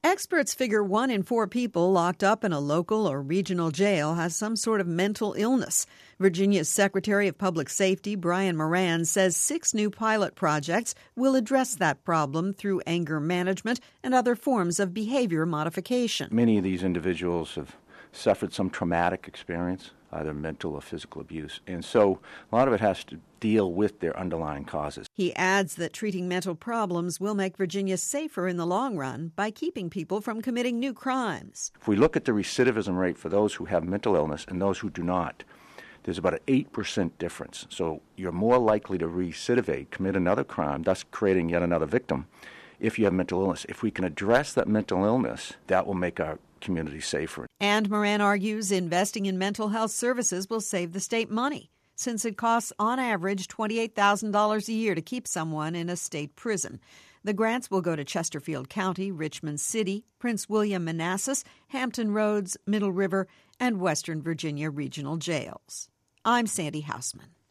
Experts figure 1 in 4 people locked up in a local or regional jail has some sort of mental illness. Virginia's Secretary of Public Safety, Brian Moran, says 6 new pilot projects will address that problem through anger management and other forms of behavior modification. Many of these individuals have suffered some traumatic experience, either mental or physical abuse, and so a lot of it has to deal with their underlying causes. He adds that treating mental problems will make Virginia safer in the long run by keeping people from committing new crimes. If we look at the recidivism rate for those who have mental illness and those who do not, there's about an 8% difference. So you're more likely to recidivate, commit another crime, thus creating yet another victim, if you have mental illness. If we can address that mental illness, that will make our community safer. And Moran argues investing in mental health services will save the state money, since it costs on average $28,000 a year to keep someone in a state prison. The grants will go to Chesterfield County, Richmond City, Prince William Manassas, Hampton Roads, Middle River, and Western Virginia regional jails. I'm Sandy Hausman.